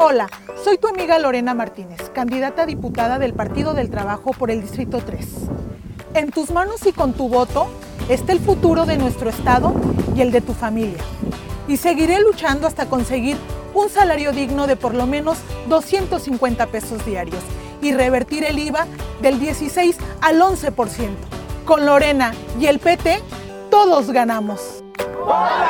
Hola, soy tu amiga Lorena Martínez, candidata a diputada del Partido del Trabajo por el Distrito 3. En tus manos y con tu voto está el futuro de nuestro estado y el de tu familia. Y seguiré luchando hasta conseguir un salario digno de por lo menos 250 pesos diarios y revertir el IVA del 16 al 11%. Con Lorena y el PT, todos ganamos.